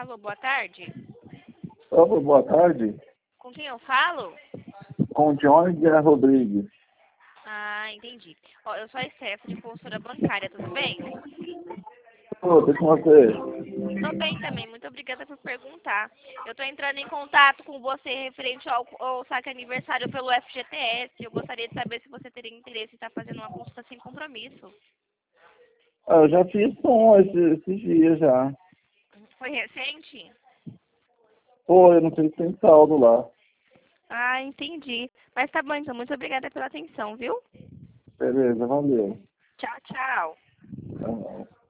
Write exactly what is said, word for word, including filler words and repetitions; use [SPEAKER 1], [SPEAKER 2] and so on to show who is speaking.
[SPEAKER 1] Alô, boa tarde.
[SPEAKER 2] Opa, boa tarde.
[SPEAKER 1] Com quem eu falo?
[SPEAKER 2] Com Johnny Guerra Rodrigues.
[SPEAKER 1] Ah, entendi. Ó, eu sou a Stephanie, consultora bancária, tudo bem?
[SPEAKER 2] Tudo com você?
[SPEAKER 1] Tô bem também, muito obrigada por perguntar. Eu tô entrando em contato com você referente ao, ao saque aniversário pelo F G T S. Eu gostaria de saber se você teria interesse em estar fazendo uma consulta sem compromisso.
[SPEAKER 2] Ah, eu já fiz som esses, esses dias já.
[SPEAKER 1] Foi recente?
[SPEAKER 2] Pô, eu não sei se tem saldo lá.
[SPEAKER 1] Ah, entendi. Mas tá bom, então, muito obrigada pela atenção, viu?
[SPEAKER 2] Beleza, valeu.
[SPEAKER 1] Tchau, tchau.
[SPEAKER 2] Tá bom.